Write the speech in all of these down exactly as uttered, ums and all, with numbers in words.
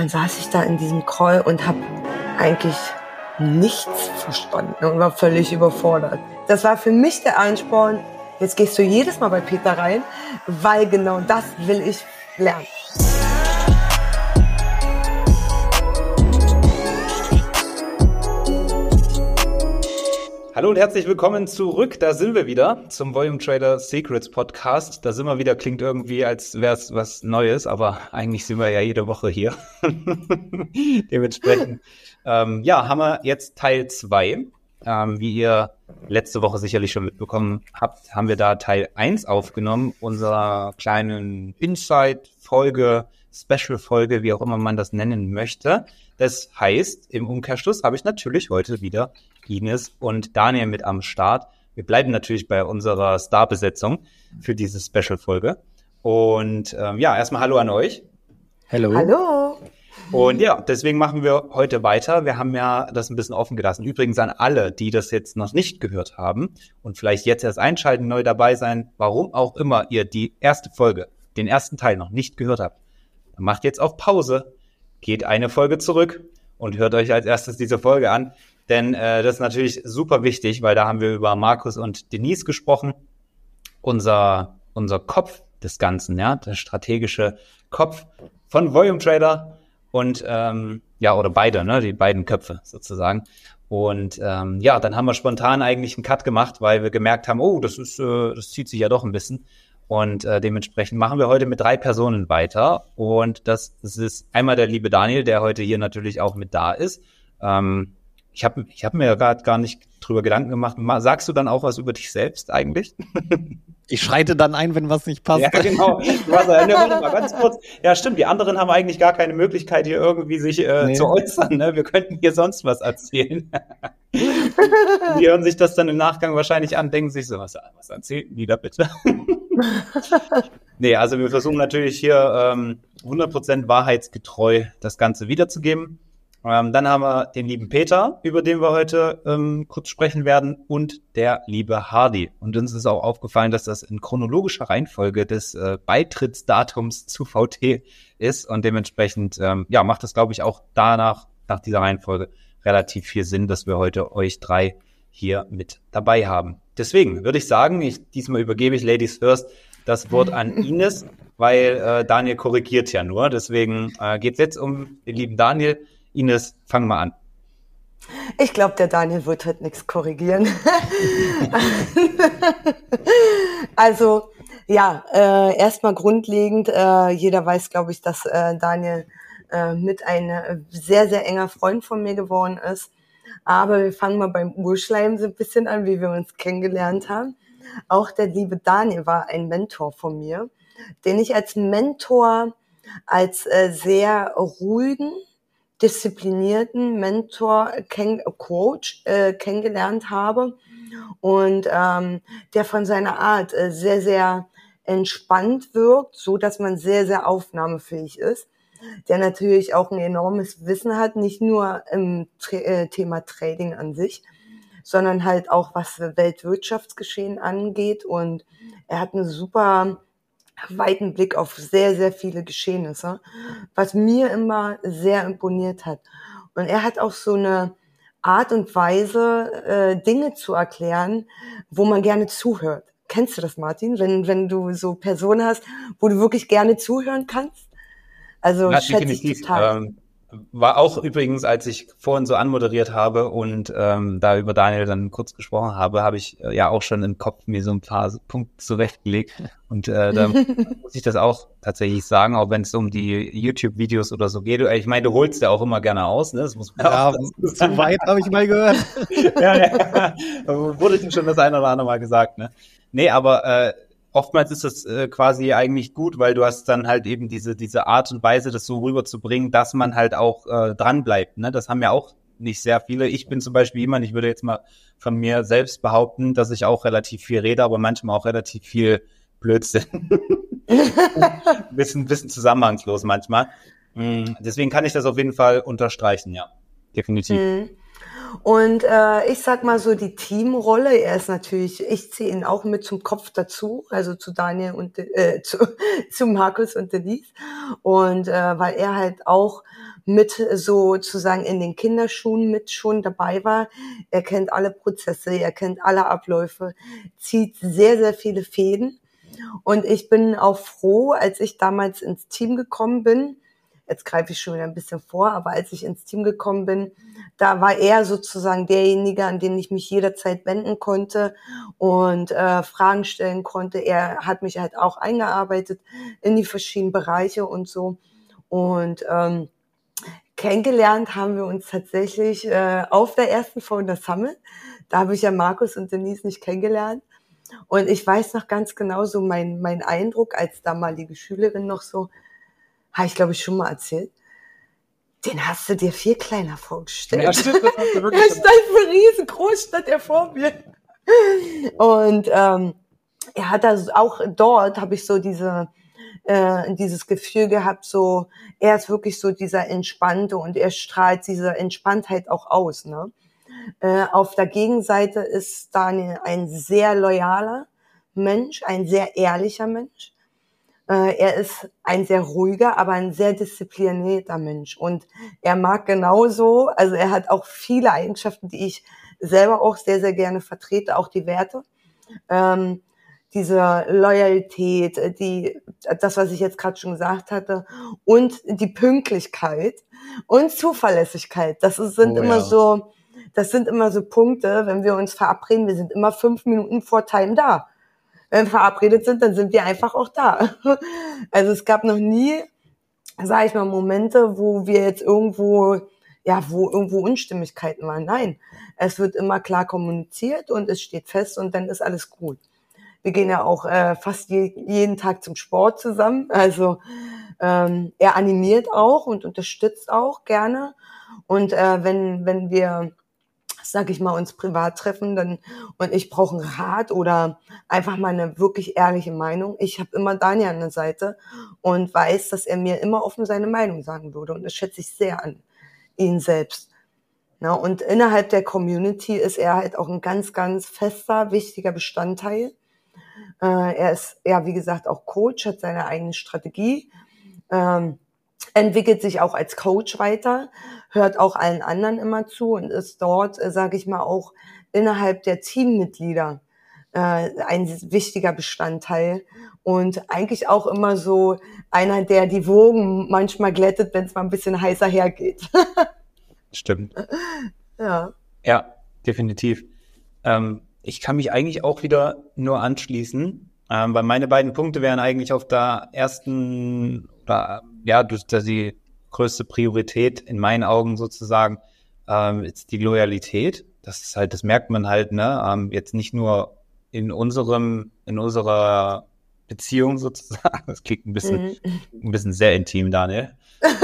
dann saß ich da in diesem Call und habe eigentlich nichts verstanden und war völlig überfordert. Das war für mich der Ansporn, jetzt gehst du jedes Mal bei Peter rein, weil genau das will ich lernen. Hallo und herzlich willkommen zurück. Da sind wir wieder zum Volume Trader Secrets Podcast. Da sind wir wieder, klingt irgendwie, als wäre es was Neues, aber eigentlich sind wir ja jede Woche hier. Dementsprechend, ähm, ja, haben wir jetzt Teil zwei. Ähm, wie ihr letzte Woche sicherlich schon mitbekommen habt, haben wir da Teil eins aufgenommen, unserer kleinen Insight-Folge, Special-Folge, wie auch immer man das nennen möchte. Das heißt, im Umkehrschluss habe ich natürlich heute wieder Ines und Daniel mit am Start. Wir bleiben natürlich bei unserer Starbesetzung für diese Special-Folge. Und ähm, ja, erstmal Hallo an euch. Hallo. Hallo. Und ja, deswegen machen wir heute weiter. Wir haben ja das ein bisschen offen gelassen. Übrigens an alle, die das jetzt noch nicht gehört haben und vielleicht jetzt erst einschalten, neu dabei sein, warum auch immer ihr die erste Folge, den ersten Teil noch nicht gehört habt, dann macht jetzt auf Pause, geht eine Folge zurück und hört euch als erstes diese Folge an. Denn äh, das ist natürlich super wichtig, weil da haben wir über Markus und Denise gesprochen. Unser, unser Kopf des Ganzen, ja, der strategische Kopf von Volume Trader und ähm, ja, oder beide, ne, die beiden Köpfe sozusagen. Und ähm, ja, dann haben wir spontan eigentlich einen Cut gemacht, weil wir gemerkt haben, oh, das ist, äh, das zieht sich ja doch ein bisschen. Und äh, dementsprechend machen wir heute mit drei Personen weiter. Und das, das ist einmal der liebe Daniel, der heute hier natürlich auch mit da ist. Ähm, Ich habe ich hab mir ja gerade gar nicht drüber Gedanken gemacht. Sagst du dann auch was über dich selbst eigentlich? Ich schreite dann ein, wenn was nicht passt. Ja, genau. Warte mal ganz kurz. Ja, stimmt. Die anderen haben eigentlich gar keine Möglichkeit, hier irgendwie sich äh, nee. zu äußern. Ne? Wir könnten hier sonst was erzählen. Die hören sich das dann im Nachgang wahrscheinlich an, denken sich so, was, was erzählten die da bitte? Nee, also wir versuchen natürlich hier ähm, hundert Prozent wahrheitsgetreu das Ganze wiederzugeben. Ähm, dann haben wir den lieben Peter, über den wir heute ähm, kurz sprechen werden, und der liebe Hardy. Und uns ist auch aufgefallen, dass das in chronologischer Reihenfolge des äh, Beitrittsdatums zu V T ist. Und dementsprechend ähm, ja, macht das, glaube ich, auch danach, nach dieser Reihenfolge, relativ viel Sinn, dass wir heute euch drei hier mit dabei haben. Deswegen würde ich sagen, ich, diesmal übergebe ich Ladies First das Wort an Ines, weil äh, Daniel korrigiert ja nur. Deswegen äh, geht es jetzt um den lieben Daniel. Ines, fang mal an. Ich glaube, der Daniel wird heute nichts korrigieren. Also, ja, äh, erstmal grundlegend, äh, jeder weiß, glaube ich, dass äh, Daniel äh, mit ein sehr, sehr enger Freund von mir geworden ist. Aber wir fangen mal beim Urschleim so ein bisschen an, wie wir uns kennengelernt haben. Auch der liebe Daniel war ein Mentor von mir, den ich als Mentor, als äh, sehr ruhigen, disziplinierten Mentor, Ken- Coach äh, kennengelernt habe und ähm, der von seiner Art äh, sehr, sehr entspannt wirkt, so dass man sehr, sehr aufnahmefähig ist, der natürlich auch ein enormes Wissen hat, nicht nur im Tra- äh, Thema Trading an sich, sondern halt auch was Weltwirtschaftsgeschehen angeht, und er hat eine super weiten Blick auf sehr, sehr viele Geschehnisse, was mir immer sehr imponiert hat. Und er hat auch so eine Art und Weise, äh, Dinge zu erklären, wo man gerne zuhört. Kennst du das, Martin? Wenn, wenn du so Personen hast, wo du wirklich gerne zuhören kannst? Also ja, schätze ich total. Ähm, war auch übrigens, als ich vorhin so anmoderiert habe und ähm, da über Daniel dann kurz gesprochen habe, habe ich äh, ja auch schon im Kopf mir so ein paar Punkte zurechtgelegt. Und äh, da muss ich das auch tatsächlich sagen, auch wenn es um die YouTube-Videos oder so geht. Ich meine, du holst ja auch immer gerne aus, ne? Das muss man ja, auch zu weit habe ich mal gehört. ja, ja, wurde dir schon das eine oder andere Mal gesagt, ne? Nee, aber äh, oftmals ist das äh, quasi eigentlich gut, weil du hast dann halt eben diese diese Art und Weise, das so rüberzubringen, dass man halt auch äh, dran bleibt, ne? Das haben ja auch nicht sehr viele. Ich bin zum Beispiel jemand, ich würde jetzt mal von mir selbst behaupten, dass ich auch relativ viel rede, aber manchmal auch relativ viel Blödsinn. bisschen, bisschen zusammenhangslos manchmal. Deswegen kann ich das auf jeden Fall unterstreichen, ja. Definitiv. Mhm. Und äh, ich sag mal so, die Teamrolle, er ist natürlich, ich ziehe ihn auch mit zum Kopf dazu, also zu Daniel und äh, zu, zu Markus und Denise. Und äh, weil er halt auch mit sozusagen in den Kinderschuhen mit schon dabei war. Er kennt alle Prozesse, er kennt alle Abläufe, zieht sehr, sehr viele Fäden. Und ich bin auch froh, als ich damals ins Team gekommen bin, jetzt greife ich schon wieder ein bisschen vor, aber als ich ins Team gekommen bin, da war er sozusagen derjenige, an den ich mich jederzeit wenden konnte und äh, Fragen stellen konnte. Er hat mich halt auch eingearbeitet in die verschiedenen Bereiche und so. Und ähm, kennengelernt haben wir uns tatsächlich äh, auf der ersten Founder Summit. Da habe ich ja Markus und Denise nicht kennengelernt. Und ich weiß noch ganz genau so mein, mein Eindruck als damalige Schülerin noch so, habe ich glaube ich schon mal erzählt, den hast du dir viel kleiner vorgestellt. Ja, stimmt, das hast du wirklich. Er stand so riesengroß, stand er vor mir. Und ähm, er hat also auch dort, habe ich so diese äh, dieses Gefühl gehabt, so er ist wirklich so dieser Entspannte und er strahlt diese Entspanntheit auch aus. Ne? Äh, auf der Gegenseite ist Daniel ein sehr loyaler Mensch, ein sehr ehrlicher Mensch. Äh, er ist ein sehr ruhiger, aber ein sehr disziplinierter Mensch. Und er mag genauso, also er hat auch viele Eigenschaften, die ich selber auch sehr, sehr gerne vertrete, auch die Werte. Ähm, diese Loyalität, die, das, was ich jetzt gerade schon gesagt hatte, und die Pünktlichkeit und Zuverlässigkeit. Das ist, sind oh, immer ja. so, das sind immer so Punkte, wenn wir uns verabreden, wir sind immer fünf Minuten vor Time da. Wenn wir verabredet sind, dann sind wir einfach auch da. Also es gab noch nie, sage ich mal, Momente, wo wir jetzt irgendwo, ja, wo irgendwo Unstimmigkeiten waren. Nein, es wird immer klar kommuniziert und es steht fest und dann ist alles gut. Wir gehen ja auch äh, fast je, jeden Tag zum Sport zusammen. Also ähm, er animiert auch und unterstützt auch gerne. Und äh, wenn wenn wir, sag ich mal, uns privat treffen, dann und ich brauche einen Rat oder einfach mal eine wirklich ehrliche Meinung, ich habe immer Daniel an der Seite und weiß, dass er mir immer offen seine Meinung sagen würde. Und das schätze ich sehr an ihn selbst. Ja, und innerhalb der Community ist er halt auch ein ganz, ganz fester, wichtiger Bestandteil. Äh, er ist, ja, wie gesagt, auch Coach, hat seine eigene Strategie, ähm, entwickelt sich auch als Coach weiter, hört auch allen anderen immer zu und ist dort, äh, sage ich mal, auch innerhalb der Teammitglieder äh, ein wichtiger Bestandteil und eigentlich auch immer so einer, der die Wogen manchmal glättet, wenn es mal ein bisschen heißer hergeht. Stimmt. Ja. Ja, definitiv. Ähm, ich kann mich eigentlich auch wieder nur anschließen, ähm, weil meine beiden Punkte wären eigentlich auf der ersten, oder ja, das ist die größte Priorität in meinen Augen sozusagen, ähm, ist die Loyalität. Das ist halt, das merkt man halt, ne, ähm, jetzt nicht nur in unserem, in unserer Beziehung sozusagen. Das klingt ein bisschen, mhm. ein bisschen sehr intim, Daniel.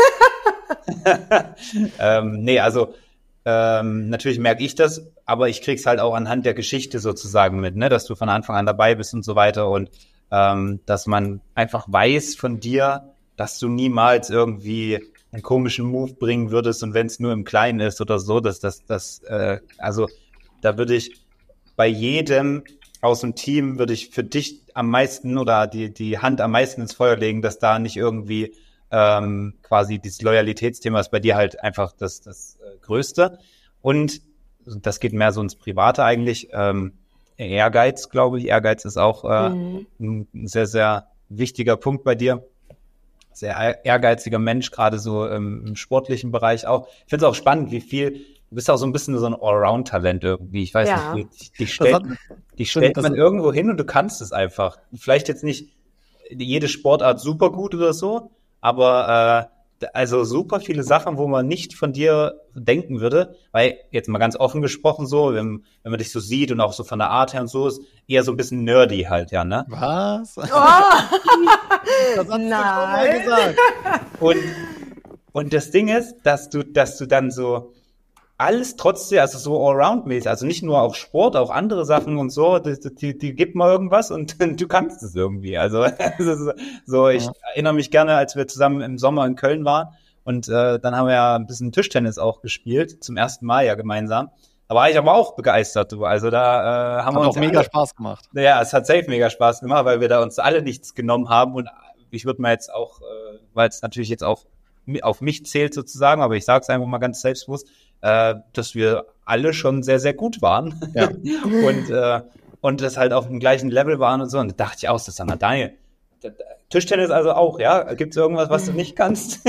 ähm, nee, also ähm, natürlich merke ich das, aber ich krieg's halt auch anhand der Geschichte sozusagen mit, ne, dass du von Anfang an dabei bist und so weiter und ähm, dass man einfach weiß von dir, dass du niemals irgendwie einen komischen Move bringen würdest und wenn es nur im Kleinen ist oder so, dass das, das, äh, also da würde ich bei jedem aus dem Team würde ich für dich am meisten oder die die Hand am meisten ins Feuer legen, dass da nicht irgendwie ähm, quasi dieses Loyalitätsthema ist bei dir halt einfach das das äh, Größte und das geht mehr so ins Private eigentlich. Ähm, Ehrgeiz, glaube ich. Ehrgeiz ist auch äh, mhm. ein sehr, sehr wichtiger Punkt bei dir. Sehr ehrgeiziger Mensch, gerade so im, im sportlichen Bereich auch. Ich finde es auch spannend, wie viel, du bist auch so ein bisschen so ein Allround-Talent irgendwie. Ich weiß ja. nicht, dich, dich stellt, dich stellt man irgendwo hin und du kannst es einfach. Vielleicht jetzt nicht jede Sportart super gut oder so, aber äh, also super viele Sachen, wo man nicht von dir denken würde, weil jetzt mal ganz offen gesprochen so, wenn, wenn man dich so sieht und auch so von der Art her und so ist, eher so ein bisschen nerdy halt, ja, ne? Was? Oh! Das hast du schon mal gesagt. Und, und das Ding ist, dass du, dass du dann so alles trotzdem, also so allround-mäßig, also nicht nur auch Sport, auch andere Sachen und so, die, die, die gibt mal irgendwas und du kannst es irgendwie. Also so, ich ja. erinnere mich gerne, als wir zusammen im Sommer in Köln waren und äh, dann haben wir ja ein bisschen Tischtennis auch gespielt, zum ersten Mal ja gemeinsam. Da war ich aber auch begeistert, du. Also da äh, haben hat wir uns auch mega alle, Spaß gemacht. Ja, es hat safe mega Spaß gemacht, weil wir da uns alle nichts genommen haben und ich würde mal jetzt auch, äh, weil es natürlich jetzt auch auf mich zählt sozusagen, aber ich sage es einfach mal ganz selbstbewusst, äh, dass wir alle schon sehr, sehr gut waren. Ja. und, äh, und das halt auf dem gleichen Level waren und so. Und da dachte ich auch, Susanna, Daniel, Tischtennis also auch, ja? Gibt es irgendwas, was du nicht kannst?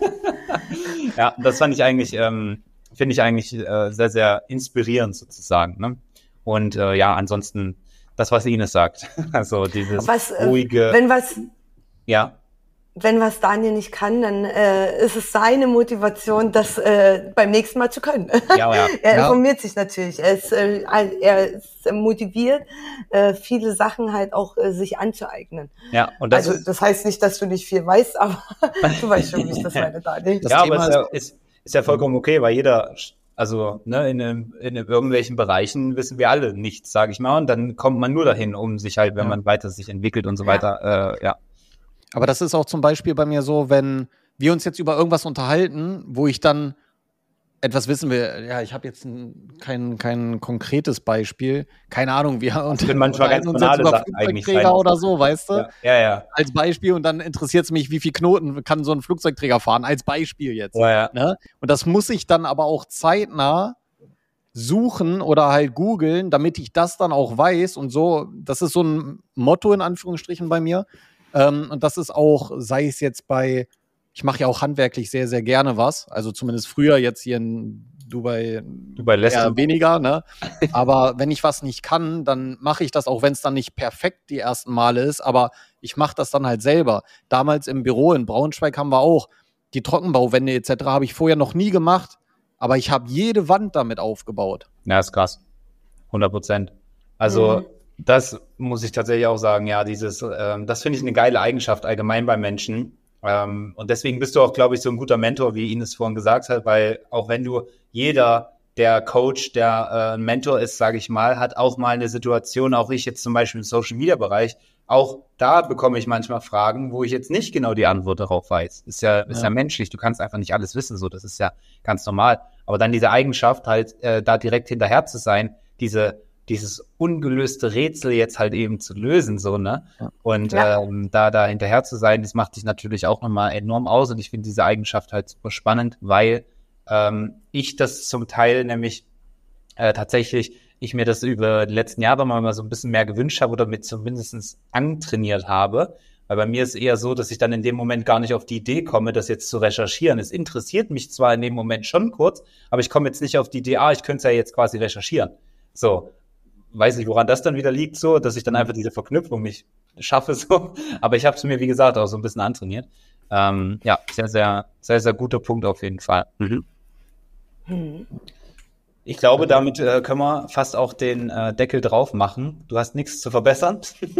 Ja, das fand ich eigentlich, ähm, finde ich eigentlich äh, sehr, sehr inspirierend sozusagen. Ne? Und äh, ja, ansonsten das, was Ines sagt. Also dieses was, ruhige. Wenn was, ja. wenn was Daniel nicht kann, dann äh, ist es seine Motivation, das äh, beim nächsten Mal zu können. Ja, ja. Er ja. informiert sich natürlich. Er ist, äh, er ist motiviert, äh, viele Sachen halt auch äh, sich anzueignen. Ja, und das also ist, das heißt nicht, dass du nicht viel weißt, aber du weißt schon, wie ich das meine, Daniel. Das ja, Thema aber es ist, ja, ist, ist ja vollkommen okay, weil jeder, also ne, in, in irgendwelchen Bereichen wissen wir alle nichts, sage ich mal. Und dann kommt man nur dahin, um sich halt, wenn ja. man weiter sich entwickelt und so weiter, äh, ja. Aber das ist auch zum Beispiel bei mir so, wenn wir uns jetzt über irgendwas unterhalten, wo ich dann etwas wissen will, ja, ich habe jetzt ein, kein, kein konkretes Beispiel, keine Ahnung, wir und sind manchmal ganz banale Sachen eigentlich sein. Oder so, weißt du? Ja, ja, ja. Als Beispiel und dann interessiert es mich, wie viel Knoten kann so ein Flugzeugträger fahren, als Beispiel jetzt. Ja, ja. Ne? Und das muss ich dann aber auch zeitnah suchen oder halt googeln, damit ich das dann auch weiß und so, das ist so ein Motto in Anführungsstrichen bei mir. Ähm, und das ist auch, sei es jetzt bei, ich mache ja auch handwerklich sehr, sehr gerne was, also zumindest früher, jetzt hier in Dubai, Dubai lässt eher weniger, ne? Aber wenn ich was nicht kann, dann mache ich das, auch wenn es dann nicht perfekt die ersten Male ist, aber ich mache das dann halt selber. Damals im Büro in Braunschweig haben wir auch die Trockenbauwände et cetera habe ich vorher noch nie gemacht, aber ich habe jede Wand damit aufgebaut. Ja, ist krass. hundert Prozent. Also mhm. Das muss ich tatsächlich auch sagen, ja, dieses, ähm, das finde ich eine geile Eigenschaft allgemein bei Menschen. Ähm, und deswegen bist du auch, glaube ich, so ein guter Mentor, wie Ines vorhin gesagt hat, weil auch wenn du, jeder, der Coach, der äh, ein Mentor ist, sage ich mal, hat auch mal eine Situation, auch ich jetzt zum Beispiel im Social-Media-Bereich, auch da bekomme ich manchmal Fragen, wo ich jetzt nicht genau die Antwort darauf weiß. Ist ja, ist ja. ja menschlich, du kannst einfach nicht alles wissen, so, das ist ja ganz normal. Aber dann diese Eigenschaft halt, äh, da direkt hinterher zu sein, diese dieses ungelöste Rätsel jetzt halt eben zu lösen, so, ne? Ja. Und ja. ähm, da da hinterher zu sein, das macht dich natürlich auch nochmal enorm aus. Und ich finde diese Eigenschaft halt super spannend, weil ähm, ich das zum Teil nämlich äh, tatsächlich, ich mir das über die letzten Jahre mal so ein bisschen mehr gewünscht habe oder mit zumindest antrainiert habe. Weil bei mir ist eher so, dass ich dann in dem Moment gar nicht auf die Idee komme, das jetzt zu recherchieren. Es interessiert mich zwar in dem Moment schon kurz, aber ich komme jetzt nicht auf die Idee, ah, ich könnte es ja jetzt quasi recherchieren. So. Weiß nicht, woran das dann wieder liegt, so, dass ich dann einfach diese Verknüpfung nicht schaffe, so. Aber ich habe es mir, wie gesagt, auch so ein bisschen antrainiert. Ähm, ja, sehr, sehr, sehr, sehr guter Punkt auf jeden Fall. Mhm. Mhm. Ich glaube, damit äh, können wir fast auch den äh, Deckel drauf machen. Du hast nichts zu verbessern.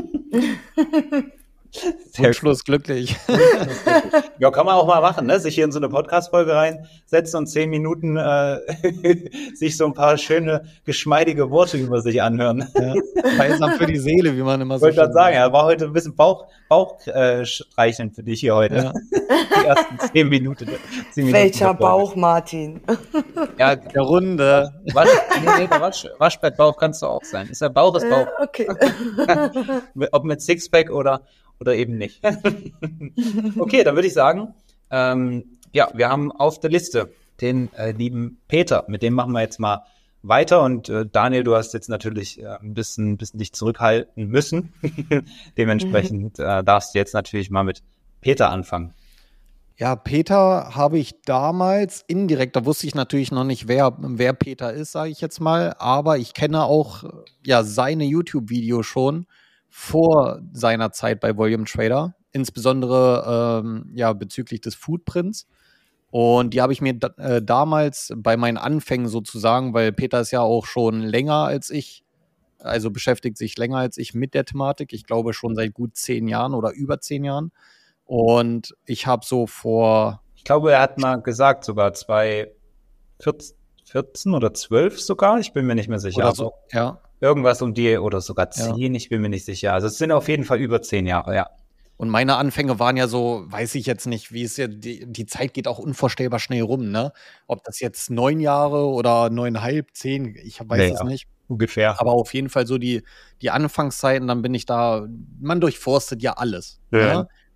Sehr Schluss glücklich. Ja, kann man auch mal machen, ne? Sich hier in so eine Podcast-Folge reinsetzen und zehn Minuten äh, sich so ein paar schöne, geschmeidige Worte über sich anhören. Ja. Balsam für die Seele, wie man immer so sagt. Ich wollte gerade sagen, ja, war heute ein bisschen Bauch, Bauch äh, streicheln für dich hier heute. Ja. Die ersten zehn Minuten. zehn Minuten Welcher Bauch, Martin? Ja, der Runde. Wasch, nee, nee, der Wasch, Waschbettbauch kannst du auch sein. Ist der Bauch, ist Bauch. Äh, okay. Ob mit Sixpack oder oder eben nicht. Okay, dann würde ich sagen, ähm, ja, wir haben auf der Liste den äh, lieben Peter, mit dem machen wir jetzt mal weiter und äh, Daniel, du hast jetzt natürlich äh, ein bisschen, bisschen dich zurückhalten müssen. Dementsprechend äh, darfst du jetzt natürlich mal mit Peter anfangen. Ja, Peter habe ich damals indirekt, da wusste ich natürlich noch nicht, wer, wer Peter ist, sage ich jetzt mal, aber ich kenne auch ja seine YouTube-Videos schon vor seiner Zeit bei Volume Trader, insbesondere ähm, ja bezüglich des Footprints. Und die habe ich mir da, äh, damals bei meinen Anfängen sozusagen, weil Peter ist ja auch schon länger als ich, also beschäftigt sich länger als ich mit der Thematik. Ich glaube schon seit gut zehn Jahren oder über zehn Jahren. Und ich habe so vor... Ich glaube, er hat mal gesagt, sogar zwei vierzehn oder zwölf sogar, ich bin mir nicht mehr sicher. Oder so, ja. Irgendwas um die, oder sogar zehn, ja. Ich bin mir nicht sicher. Also es sind auf jeden Fall über zehn Jahre, ja. Und meine Anfänge waren ja so, weiß ich jetzt nicht, wie es ja, die, die Zeit geht auch unvorstellbar schnell rum, ne? Ob das jetzt neun Jahre oder neuneinhalb, zehn, ich weiß nee, es ja. nicht. Ungefähr. Aber auf jeden Fall so die, die Anfangszeiten, dann bin ich da, man durchforstet ja alles. Ja. Ne?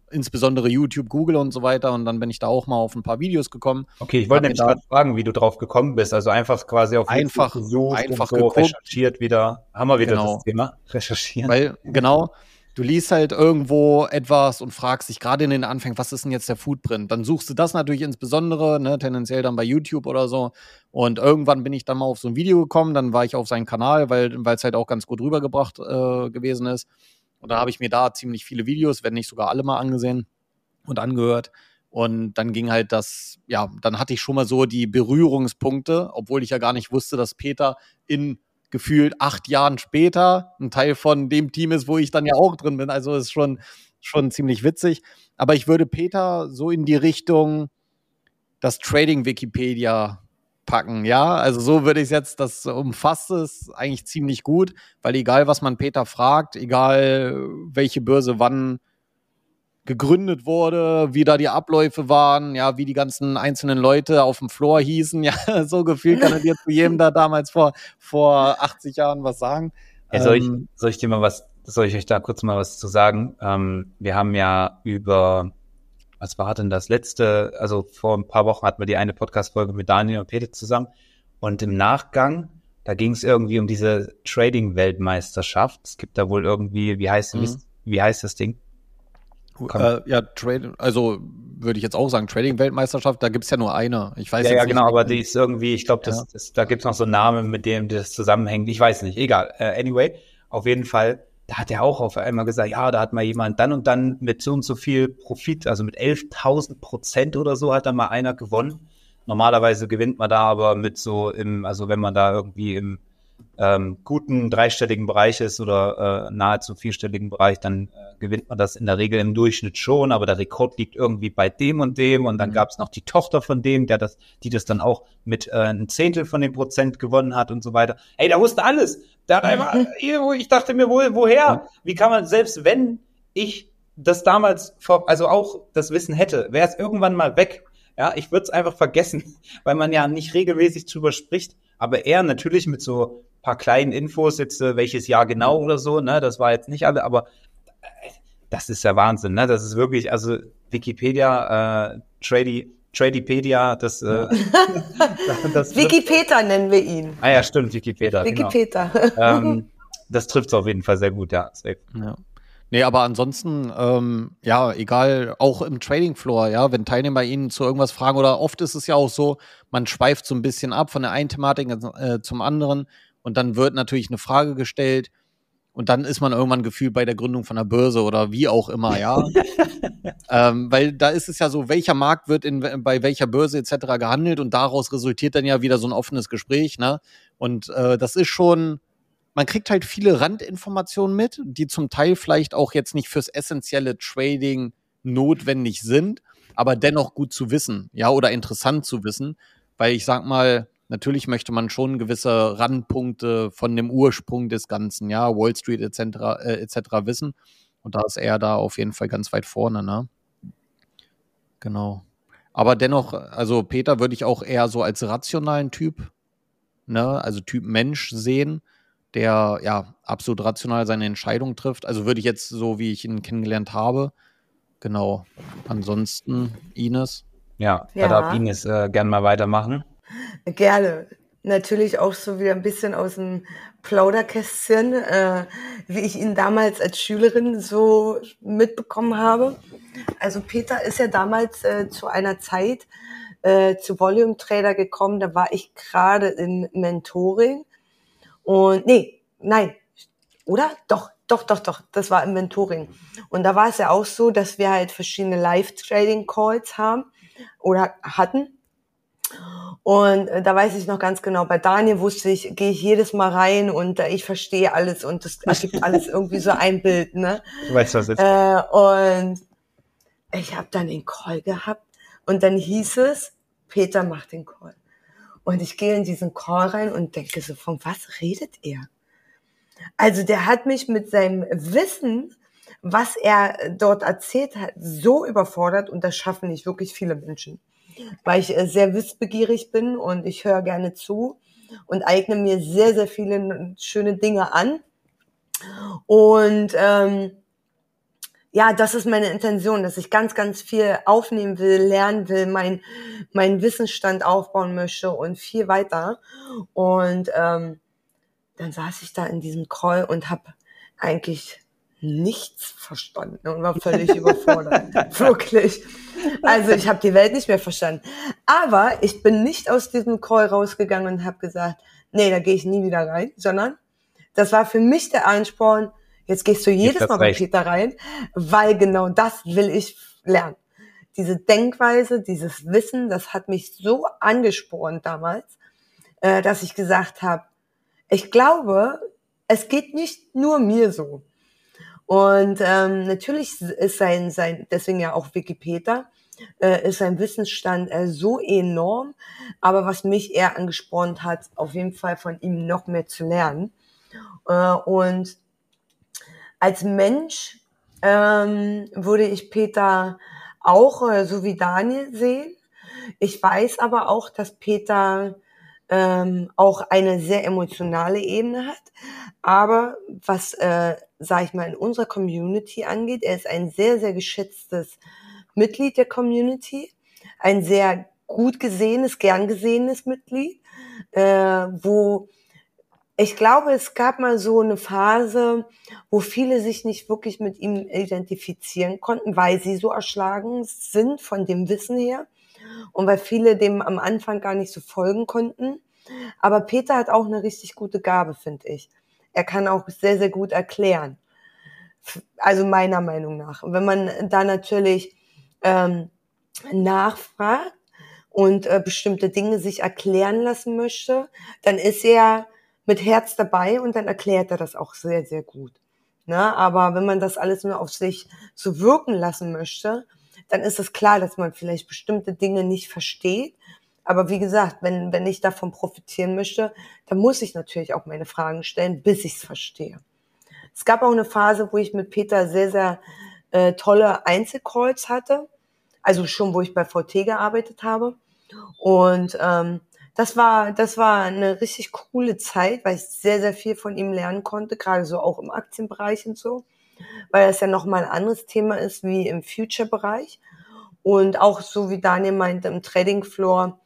insbesondere YouTube, Google und so weiter. Und dann bin ich da auch mal auf ein paar Videos gekommen. Okay, ich wollte nämlich gerade fragen, wie du drauf gekommen bist. Also einfach quasi auf einfach, YouTube gesucht einfach und so geguckt. recherchiert wieder. Haben wir wieder Genau. das Thema, recherchieren. Weil, genau, du liest halt irgendwo etwas und fragst dich gerade in den Anfängen, was ist denn jetzt der Footprint? Dann suchst du das natürlich insbesondere, ne, tendenziell dann bei YouTube oder so. Und irgendwann bin ich dann mal auf so ein Video gekommen, dann war ich auf seinen Kanal, weil es halt auch ganz gut rübergebracht äh, gewesen ist. Und dann habe ich mir da ziemlich viele Videos, wenn nicht sogar alle mal angesehen und angehört. Und dann ging halt das, ja, dann hatte ich schon mal so die Berührungspunkte, obwohl ich ja gar nicht wusste, dass Peter in gefühlt acht Jahren später ein Teil von dem Team ist, wo ich dann ja auch drin bin. Also ist schon, schon ziemlich witzig. Aber ich würde Peter so in die Richtung das Trading-Wikipedia packen, ja. Also so würde ich es jetzt, das umfasst es eigentlich ziemlich gut, weil egal, was man Peter fragt, egal, welche Börse wann gegründet wurde, wie da die Abläufe waren, ja, wie die ganzen einzelnen Leute auf dem Floor hießen, ja, so gefühlt kann er dir zu jedem da damals vor, vor achtzig Jahren was sagen. Ja, soll, Ähm, ich, soll ich dir mal was, soll ich euch da kurz mal was zu sagen? Ähm, wir haben ja über, was war denn das letzte, also vor ein paar Wochen hatten wir die eine Podcast-Folge mit Daniel und Peter zusammen und im Nachgang, da ging es irgendwie um diese Trading-Weltmeisterschaft. Es gibt da wohl irgendwie, wie heißt, Mhm. wie heißt das Ding? Äh, ja, Trade, also würde ich jetzt auch sagen, Trading-Weltmeisterschaft, da gibt's ja nur eine. Ich weiß Ja, jetzt ja, nicht, genau, aber wie- die ist irgendwie, ich glaube, das, Ja. das, da gibt's noch so einen Namen, mit dem das zusammenhängt. Ich weiß nicht, egal. Äh, anyway, auf jeden Fall, da hat er auch auf einmal gesagt, ja, da hat mal jemand dann und dann mit so und so viel Profit, also mit elftausend Prozent oder so hat da mal einer gewonnen. Normalerweise gewinnt man da aber mit so im, also wenn man da irgendwie im ähm, guten dreistelligen Bereich ist oder äh, nahezu vierstelligen Bereich, dann äh, gewinnt man das in der Regel im Durchschnitt schon, aber der Rekord liegt irgendwie bei dem und dem und dann Mhm. gab es noch die Tochter von dem, der das, die das dann auch mit äh, ein Zehntel von dem Prozent gewonnen hat und so weiter. Ey, der wusste alles. Der hat einfach, ich dachte mir wohl, woher? Wie kann man, selbst wenn ich das damals, vor, also auch das Wissen hätte, wäre es irgendwann mal weg. Ja, ich würde es einfach vergessen, weil man ja nicht regelmäßig drüber spricht. Aber er natürlich mit so paar kleinen Infos, jetzt äh, welches Jahr genau oder so, ne, das war jetzt nicht alle, aber äh, das ist ja Wahnsinn, ne, das ist wirklich, also Wikipedia, äh, Tradi, Tradipedia, das, äh, das Wikipedia nennen wir ihn. Ah ja, stimmt, Wikipedia, Wikipedia. genau. ähm, das trifft es auf jeden Fall sehr gut, ja. Safe. Ja. Nee, aber ansonsten, ähm, ja, egal, auch im Trading Floor, ja, wenn Teilnehmer Ihnen zu irgendwas fragen, oder oft ist es ja auch so, man schweift so ein bisschen ab von der einen Thematik äh, zum anderen und dann wird natürlich eine Frage gestellt und dann ist man irgendwann gefühlt bei der Gründung von der Börse oder wie auch immer, ja. ähm, weil da ist es ja so, welcher Markt wird in, bei welcher Börse et cetera gehandelt und daraus resultiert dann ja wieder so ein offenes Gespräch, ne? Und äh, das ist schon, man kriegt halt viele Randinformationen mit, die zum Teil vielleicht auch jetzt nicht fürs essentielle Trading notwendig sind, aber dennoch gut zu wissen, ja, oder interessant zu wissen, weil ich sag mal, natürlich möchte man schon gewisse Randpunkte von dem Ursprung des Ganzen, ja, Wall Street et cetera äh, et cetera wissen. Und da ist er da auf jeden Fall ganz weit vorne, ne? Genau. Aber dennoch, also Peter würde ich auch eher so als rationalen Typ, ne, also Typ Mensch sehen, der ja absolut rational seine Entscheidung trifft. Also würde ich jetzt so, wie ich ihn kennengelernt habe. Genau. Ansonsten Ines. Ja, Ja. da darf Ines äh, gern mal weitermachen. Gerne. Natürlich auch so wieder ein bisschen aus dem Plauderkästchen, äh, wie ich ihn damals als Schülerin so mitbekommen habe. Also Peter ist ja damals äh, zu einer Zeit äh, zu Volume Trader gekommen, da war ich gerade im Mentoring und nee, nein, oder? Doch, doch, doch, doch, das war im Mentoring. Und da war es ja auch so, dass wir halt verschiedene Live-Trading-Calls haben oder hatten. Und äh, da weiß ich noch ganz genau, bei Daniel wusste ich, gehe ich jedes Mal rein und äh, ich verstehe alles und das ergibt alles irgendwie so ein Bild, ne? Du weißt, was jetzt. Äh, und ich habe dann den Call gehabt und dann hieß es, Peter macht den Call. Und ich gehe in diesen Call rein und denke so, von was redet er? Also der hat mich mit seinem Wissen, was er dort erzählt hat, so überfordert und das schaffen nicht wirklich viele Menschen. Weil ich äh, sehr wissbegierig bin und ich höre gerne zu und eigne mir sehr, sehr viele schöne Dinge an. Und ähm, ja, das ist meine Intention, dass ich ganz, ganz viel aufnehmen will, lernen will, mein, meinen Wissensstand aufbauen möchte und viel weiter. Und ähm, dann saß ich da in diesem Call und habe eigentlich nichts verstanden und war völlig überfordert. Wirklich. Also ich habe die Welt nicht mehr verstanden. Aber ich bin nicht aus diesem Call rausgegangen und habe gesagt, nee, da gehe ich nie wieder rein, sondern das war für mich der Ansporn, jetzt gehst du jedes Mal bei Peter rein, weil genau das will ich lernen. Diese Denkweise, dieses Wissen, das hat mich so angespornt damals, äh, dass ich gesagt habe, ich glaube, es geht nicht nur mir so. Und ähm, natürlich ist sein, sein, deswegen ja auch Wikipedia, äh, ist sein Wissensstand äh, so enorm. Aber was mich eher angespornt hat, auf jeden Fall von ihm noch mehr zu lernen. Äh, und als Mensch ähm, würde ich Peter auch äh, so wie Daniel sehen. Ich weiß aber auch, dass Peter ähm, auch eine sehr emotionale Ebene hat. Aber was, äh, sage ich mal, in unserer Community angeht, er ist ein sehr, sehr geschätztes Mitglied der Community, ein sehr gut gesehenes, gern gesehenes Mitglied, äh, wo ich glaube, es gab mal so eine Phase, wo viele sich nicht wirklich mit ihm identifizieren konnten, weil sie so erschlagen sind von dem Wissen her und weil viele dem am Anfang gar nicht so folgen konnten. Aber Peter hat auch eine richtig gute Gabe, finde ich. Er kann auch sehr, sehr gut erklären. Also meiner Meinung nach. Und wenn man da natürlich ähm, nachfragt und äh, bestimmte Dinge sich erklären lassen möchte, dann ist er mit Herz dabei und dann erklärt er das auch sehr, sehr gut. Ne? Aber wenn man das alles nur auf sich so wirken lassen möchte, dann ist es klar, dass man vielleicht bestimmte Dinge nicht versteht. Aber wie gesagt, wenn, wenn ich davon profitieren möchte, dann muss ich natürlich auch meine Fragen stellen, bis ich es verstehe. Es gab auch eine Phase, wo ich mit Peter sehr, sehr äh, tolle Einzelcalls hatte. Also schon, wo ich bei V T gearbeitet habe. Und ähm, das war, das war eine richtig coole Zeit, weil ich sehr, sehr viel von ihm lernen konnte, gerade so auch im Aktienbereich und so, weil das ja nochmal ein anderes Thema ist wie im Future-Bereich. Und auch so wie Daniel meinte, im Trading Floor,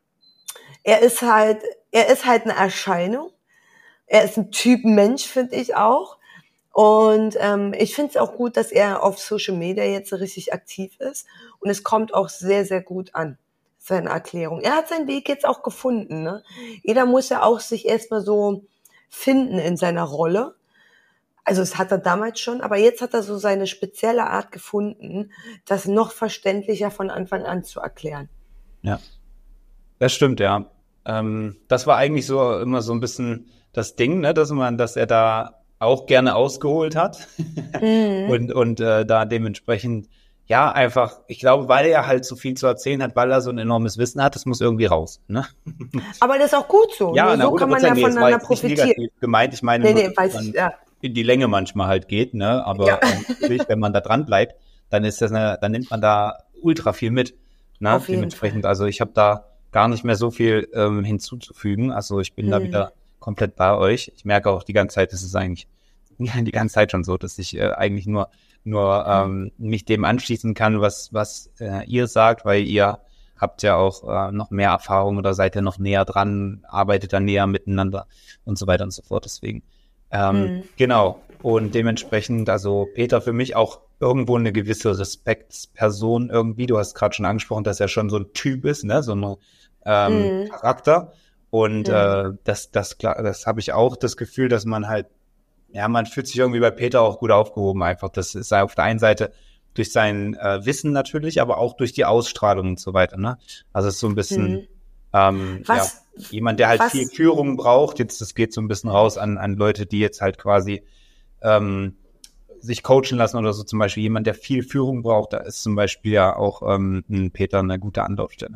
er ist halt, er ist halt eine Erscheinung. Er ist ein Typ Mensch, finde ich auch. Und ähm, ich finde es auch gut, dass er auf Social Media jetzt richtig aktiv ist. Und es kommt auch sehr, sehr gut an, seine Erklärung. Er hat seinen Weg jetzt auch gefunden. Ne? Jeder muss ja auch sich erstmal so finden in seiner Rolle. Also es hat er damals schon, aber jetzt hat er so seine spezielle Art gefunden, das noch verständlicher von Anfang an zu erklären. Ja, das stimmt, ja. Ähm, das war eigentlich so immer so ein bisschen das Ding, ne, dass man, dass er da auch gerne ausgeholt hat mhm. und und äh, da dementsprechend ja einfach, ich glaube, weil er halt so viel zu erzählen hat, weil er so ein enormes Wissen hat, das muss irgendwie raus, ne? Aber das ist auch gut so. Ja, Nur na, so kann man ja nee, voneinander profitieren. Nicht negativ gemeint, ich meine, nee, nur, nee, weiß ich, ja. in die Länge manchmal halt geht, ne? Aber ja. ähm, natürlich, wenn man da dran bleibt, dann ist das eine, dann nimmt man da ultra viel mit, ne? Auf jeden Dementsprechend, Fall. also ich habe da gar nicht mehr so viel ähm, hinzuzufügen. Also ich bin hm. da wieder komplett bei euch. Ich merke auch die ganze Zeit, das ist eigentlich die ganze Zeit schon so, dass ich äh, eigentlich nur nur ähm, mich dem anschließen kann, was was äh, ihr sagt, weil ihr habt ja auch äh, noch mehr Erfahrung oder seid ja noch näher dran, arbeitet da näher miteinander und so weiter und so fort. Deswegen ähm, hm. genau. Und dementsprechend, also Peter für mich auch irgendwo eine gewisse Respektsperson irgendwie. Du hast gerade schon angesprochen, dass er schon so ein Typ ist, ne, so ein ähm, mm. Charakter. Und mm. äh, das, das, das habe ich auch das Gefühl, dass man halt, ja, man fühlt sich irgendwie bei Peter auch gut aufgehoben einfach. Das ist auf der einen Seite durch sein äh, Wissen natürlich, aber auch durch die Ausstrahlung und so weiter, ne? Also es ist so ein bisschen mm. ähm, was, ja, jemand, der halt was? viel Führung braucht. Jetzt, das geht so ein bisschen raus an, an Leute, die jetzt halt quasi ähm, sich coachen lassen oder so, zum Beispiel jemand, der viel Führung braucht, da ist zum Beispiel ja auch ähm, ein Peter eine gute Anlaufstelle.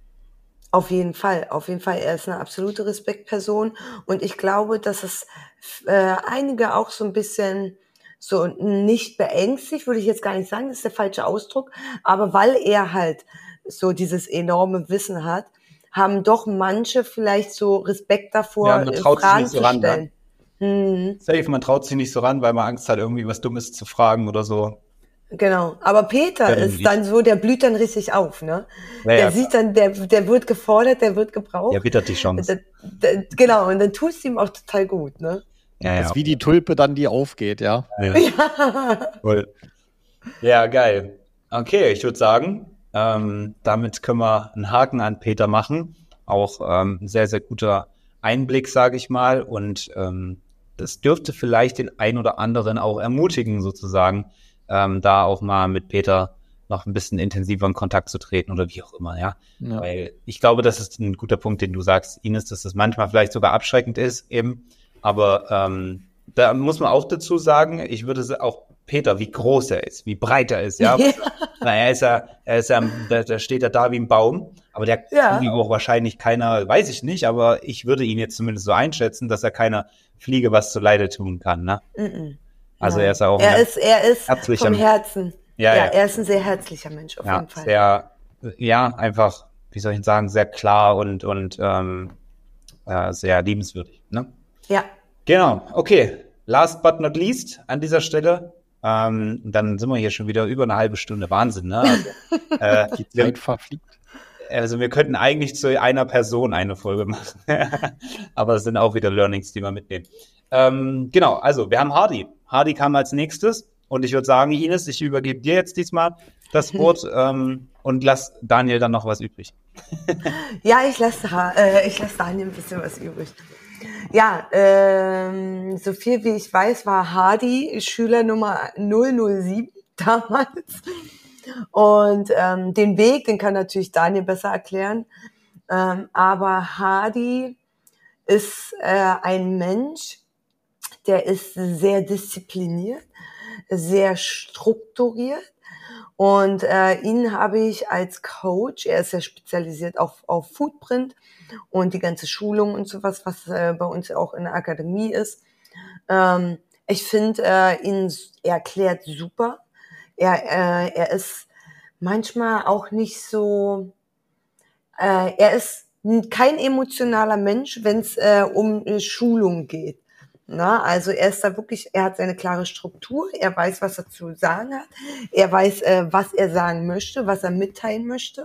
Auf jeden Fall, auf jeden Fall. Er ist eine absolute Respektperson und ich glaube, dass es äh, einige auch so ein bisschen so nicht beängstigt, würde ich jetzt gar nicht sagen, das ist der falsche Ausdruck, aber weil er halt so dieses enorme Wissen hat, haben doch manche vielleicht so Respekt davor, ja, man traut Fragen sich nicht so zu ran, stellen. Ne? Hm. Safe, man traut sich nicht so ran, weil man Angst hat, irgendwie was Dummes zu fragen oder so. Genau, aber Peter Ja, dann ist nicht. dann so, der blüht dann richtig auf, ne? Ja, Der ja, sieht dann, der, der wird gefordert, der wird der gebraucht. wittert die Chance. Da, da, genau, und dann tust du ihm auch total gut, ne? Ja, Das ja. ist wie die Tulpe dann, die aufgeht, ja. Ja, voll. Ja, geil. Okay, ich würde sagen, ähm, damit können wir einen Haken an Peter machen. Auch ähm, ein sehr, sehr guter Einblick, sage ich mal. Und ähm, das dürfte vielleicht den einen oder anderen auch ermutigen, sozusagen, ähm, da auch mal mit Peter noch ein bisschen intensiver in Kontakt zu treten oder wie auch immer, ja. Ja. Weil ich glaube, das ist ein guter Punkt, den du sagst, Ines, dass das manchmal vielleicht sogar abschreckend ist eben. Aber ähm, da muss man auch dazu sagen, ich würde sa- auch Peter, wie groß er ist, wie breit er ist, ja. Ja. Na, er ist ja, er ist ja, da, da steht er da wie ein Baum, aber der Ja. kann auch wahrscheinlich keiner, weiß ich nicht, aber ich würde ihn jetzt zumindest so einschätzen, dass er keiner Fliege was zuleide tun kann, ne? Mm-mm. Also Nein. er ist ja auch ein Er ganz ist, er ist herzlicher vom Mensch. Herzen. Ja, Ja, ja. er ist ein sehr herzlicher Mensch, auf Ja, jeden Fall. sehr, ja, einfach, wie soll ich sagen, sehr klar und, und ähm, äh, sehr liebenswürdig, ne? Ja. Genau, okay. Last but not least an dieser Stelle, ähm, dann sind wir hier schon wieder über eine halbe Stunde. Wahnsinn, ne? Also, äh, Die wir, Zeit verfliegt. also wir könnten eigentlich zu einer Person eine Folge machen. Aber es sind auch wieder Learnings, die wir mitnehmen. Ähm, genau, also wir haben Hardy. Hardy kam als nächstes und ich würde sagen, Ines, ich übergebe dir jetzt diesmal das Wort ähm, und lass Daniel dann noch was übrig. Ja, ich lasse äh, ich lasse Daniel ein bisschen was übrig. Ja, ähm, so viel wie ich weiß, war Hardy Schüler Nummer null null sieben damals. Und ähm, den Weg, den kann natürlich Daniel besser erklären. Ähm, aber Hardy ist äh, ein Mensch, der ist sehr diszipliniert, sehr strukturiert. Und äh, ihn habe ich als Coach, er ist ja spezialisiert auf, auf Foodprint und die ganze Schulung und sowas, was äh, bei uns auch in der Akademie ist. Ähm, ich finde äh, ihn, er erklärt super. Er, äh, er ist manchmal auch nicht so, äh, er ist kein emotionaler Mensch, wenn es äh, um äh, Schulung geht. Na, also er ist da wirklich, er hat seine klare Struktur, er weiß, was er zu sagen hat, er weiß, äh, was er sagen möchte, was er mitteilen möchte.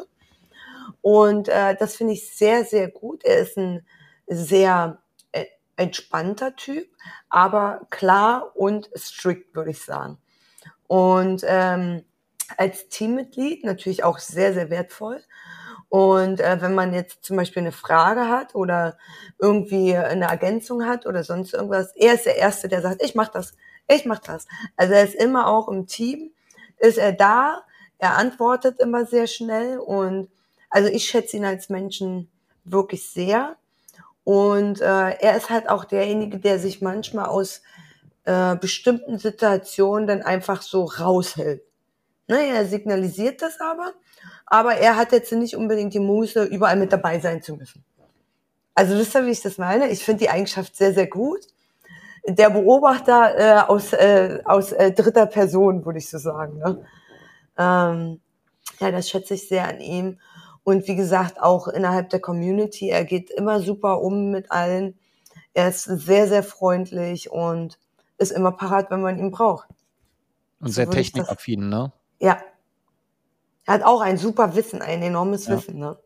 Und äh, das finde ich sehr, sehr gut. Er ist ein sehr äh, entspannter Typ, aber klar und strikt, würde ich sagen. Und ähm, als Teammitglied natürlich auch sehr, sehr wertvoll. Und äh, wenn man jetzt zum Beispiel eine Frage hat oder irgendwie eine Ergänzung hat oder sonst irgendwas, er ist der Erste, der sagt, ich mach das, ich mach das. Also er ist immer auch im Team, ist er da, er antwortet immer sehr schnell und also ich schätze ihn als Menschen wirklich sehr. Und äh, er ist halt auch derjenige, der sich manchmal aus äh, bestimmten Situationen dann einfach so raushält. Ne, er signalisiert das aber, aber er hat jetzt nicht unbedingt die Muße, überall mit dabei sein zu müssen. Also wisst ihr, wie ich das meine? Ich finde die Eigenschaft sehr, sehr gut. Der Beobachter äh, aus, äh, aus äh, dritter Person, würde ich so sagen. Ne? Ähm, ja, das schätze ich sehr an ihm. Und wie gesagt, auch innerhalb der Community, er geht immer super um mit allen. Er ist sehr, sehr freundlich und ist immer parat, wenn man ihn braucht. Und So sehr würde ich das- technikaffin, ne? Ja. Er hat auch ein super Wissen, ein enormes Ja. Wissen, ne?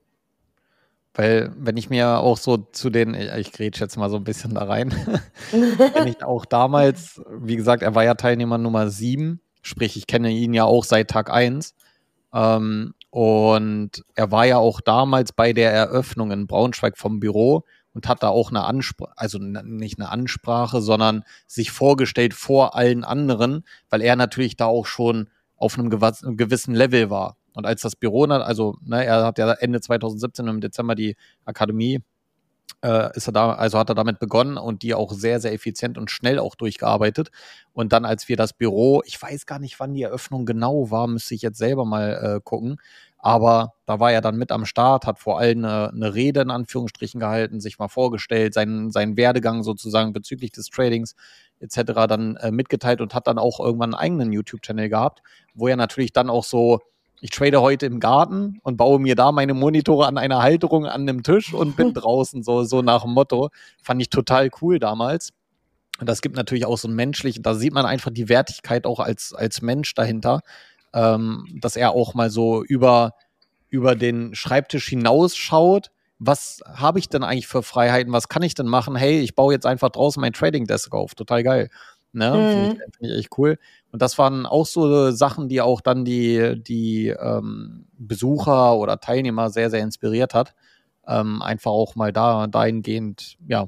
Weil, wenn ich mir auch so zu den, ich, ich grätsch jetzt mal so ein bisschen da rein, wenn ich auch damals, wie gesagt, er war ja Teilnehmer Nummer sieben, sprich, ich kenne ihn ja auch seit Tag eins. Ähm, und er war ja auch damals bei der Eröffnung in Braunschweig vom Büro und hat da auch eine Ansprache, also n- nicht eine Ansprache, sondern sich vorgestellt vor allen anderen, weil er natürlich da auch schon auf einem gewas- gewissen Level war. Und als das Büro, na- also ne, er hat ja Ende zwanzig siebzehn im Dezember die Akademie, äh, ist er da, also hat er damit begonnen und die auch sehr, sehr effizient und schnell auch durchgearbeitet. Und dann, als wir das Büro, ich weiß gar nicht, wann die Eröffnung genau war, müsste ich jetzt selber mal äh, gucken. Aber da war er dann mit am Start, hat vor allem eine, eine Rede in Anführungsstrichen gehalten, sich mal vorgestellt, seinen, seinen Werdegang sozusagen bezüglich des Tradings et cetera dann äh, mitgeteilt und hat dann auch irgendwann einen eigenen YouTube-Channel gehabt, wo er natürlich dann auch so, ich trade heute im Garten und baue mir da meine Monitore an einer Halterung an einem Tisch und bin draußen, so, so nach dem Motto. Fand ich total cool damals. Und das gibt natürlich auch so ein menschlich, da sieht man einfach die Wertigkeit auch als, als Mensch dahinter. ähm, dass er auch mal so über, über den Schreibtisch hinausschaut. Was habe ich denn eigentlich für Freiheiten? Was kann ich denn machen? Hey, ich baue jetzt einfach draußen mein Trading Desk auf. Total geil. Ne? Mhm. Finde ich, find ich echt cool. Und das waren auch so Sachen, die auch dann die, die ähm, Besucher oder Teilnehmer sehr, sehr inspiriert hat. Ähm, einfach auch mal da dahingehend, ja,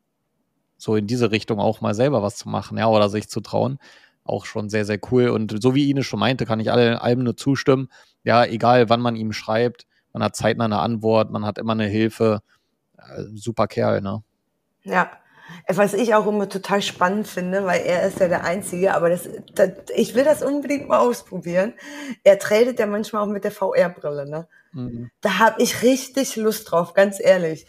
so in diese Richtung auch mal selber was zu machen, ja, oder sich zu trauen. Auch schon sehr, sehr cool. Und so wie Ines schon meinte, kann ich alle, allem nur zustimmen. Ja, egal wann man ihm schreibt, man hat zeitnah eine Antwort, man hat immer eine Hilfe. Äh, super Kerl, ne? Ja. Was ich auch immer total spannend finde, weil er ist ja der Einzige, aber das, das, ich will das unbedingt mal ausprobieren. Er tradet ja manchmal auch mit der V R-Brille, ne? Mhm. Da habe ich richtig Lust drauf, ganz ehrlich.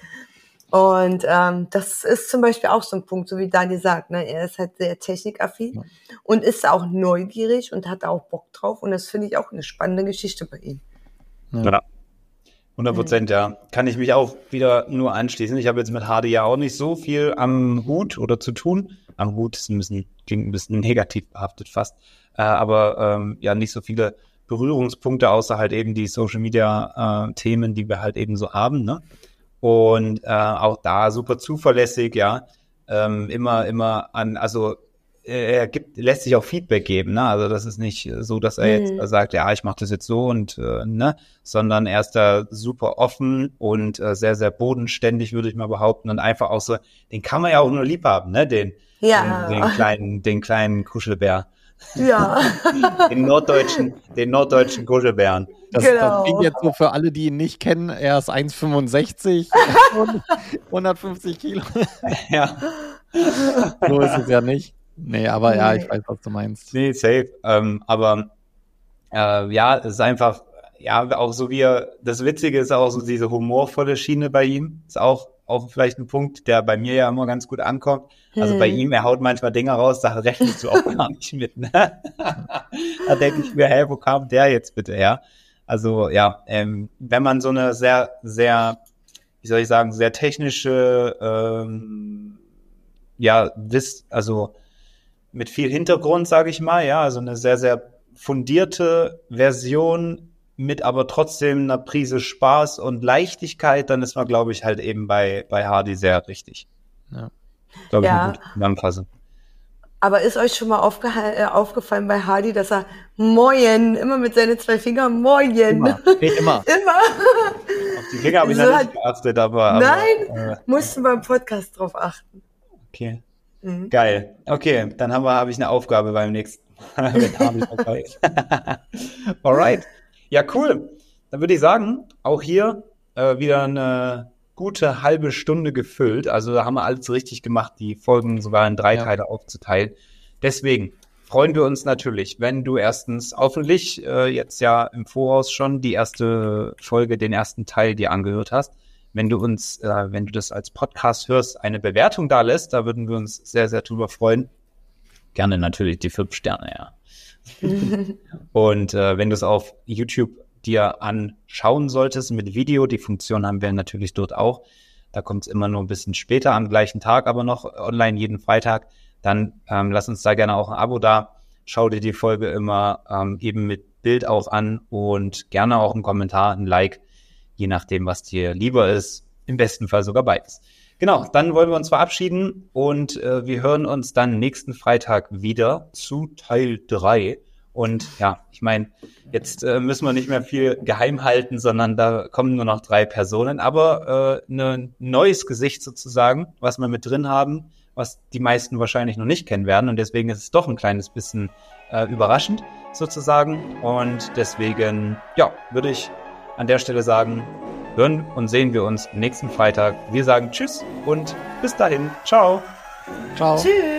Und ähm, das ist zum Beispiel auch so ein Punkt, so wie Daniel sagt, ne? Er ist halt sehr technikaffin ja. und ist auch neugierig und hat auch Bock drauf. Und das finde ich auch eine spannende Geschichte bei ihm. Ja. ja. hundert Prozent, ja. Kann ich mich auch wieder nur anschließen. Ich habe jetzt mit Hardy ja auch nicht so viel am Hut oder zu tun. Am Hut ist ein bisschen, klingt ein bisschen negativ behaftet fast. Äh, aber ähm, ja, nicht so viele Berührungspunkte, außer halt eben die Social-Media-Themen, äh, die wir halt eben so haben, ne? Und äh, auch da super zuverlässig, ja. Ähm, immer, immer an, also er gibt, lässt sich auch Feedback geben, ne? Also das ist nicht so, dass er jetzt mhm. sagt, ja, ich mache das jetzt so und äh, ne, sondern er ist da super offen und äh, sehr, sehr bodenständig, würde ich mal behaupten. Und einfach auch so, den kann man ja auch nur lieb haben, ne? Den, ja. den, den kleinen, den kleinen Kuschelbär. Ja. den norddeutschen, den norddeutschen Kuschelbären. Das, genau. das klingt jetzt so für alle, die ihn nicht kennen. Er ist eins Komma fünfundsechzig und hundertfünfzig Kilo. Ja. So ist es ja nicht. Nee, aber nee. ja, ich weiß, was du meinst. Nee, safe. Ähm, aber äh, ja, es ist einfach, ja, auch so wie er, das Witzige ist auch so diese humorvolle Schiene bei ihm. Ist auch, auch vielleicht ein Punkt, der bei mir ja immer ganz gut ankommt. Also hm. bei ihm, er haut manchmal Dinge raus, da rechnest du auch gar nicht mit. Ne? Da denke ich mir, hey, wo kam der jetzt bitte her? Also ja, ähm, wenn man so eine sehr, sehr, wie soll ich sagen, sehr technische, ähm, ja, wisst, also mit viel Hintergrund, sage ich mal, ja, also eine sehr, sehr fundierte Version mit aber trotzdem einer Prise Spaß und Leichtigkeit, dann ist man, glaube ich, halt eben bei, bei Hardy sehr richtig. Ja. Glaube ich, ja. eine gute Zusammenfassung. Aber ist euch schon mal aufgeha- äh, aufgefallen bei Hardy, dass er Moin, immer mit seinen zwei Fingern Moin. Immer, nee, immer. immer. Auf die Finger habe ich so noch nicht geachtet, aber... Nein, aber, äh, mussten beim Podcast drauf achten. Okay. Mhm. Geil. Okay, dann haben wir, habe ich eine Aufgabe beim nächsten Mal, wenn Hardy dabei ist. Alright. Ja, cool. Dann würde ich sagen, auch hier äh, wieder eine gute halbe Stunde gefüllt. Also da haben wir alles richtig gemacht, die Folgen sogar in drei ja. Teile aufzuteilen. Deswegen freuen wir uns natürlich, wenn du erstens hoffentlich äh, jetzt ja im Voraus schon die erste Folge, den ersten Teil dir angehört hast. Wenn du uns, äh, wenn du das als Podcast hörst, eine Bewertung da lässt, da würden wir uns sehr, sehr drüber freuen. Gerne natürlich die fünf Sterne, ja. Und äh, wenn du es auf YouTube dir anschauen solltest mit Video, die Funktion haben wir natürlich dort auch. Da kommt es immer nur ein bisschen später, am gleichen Tag, aber noch online jeden Freitag. Dann ähm, lass uns da gerne auch ein Abo da. Schau dir die Folge immer ähm, eben mit Bild auch an und gerne auch einen Kommentar, ein Like, je nachdem, was dir lieber ist. Im besten Fall sogar beides. Genau, dann wollen wir uns verabschieden und äh, wir hören uns dann nächsten Freitag wieder zu Teil drei. Und ja, ich meine, jetzt äh, müssen wir nicht mehr viel geheim halten, sondern da kommen nur noch drei Personen, aber äh, ein neues Gesicht sozusagen, was wir mit drin haben, was die meisten wahrscheinlich noch nicht kennen werden. Und deswegen ist es doch ein kleines bisschen äh, überraschend sozusagen. Und deswegen, ja, würde ich an der Stelle sagen, hören und sehen wir uns nächsten Freitag. Wir sagen Tschüss und bis dahin. Ciao. Ciao. Tschüss.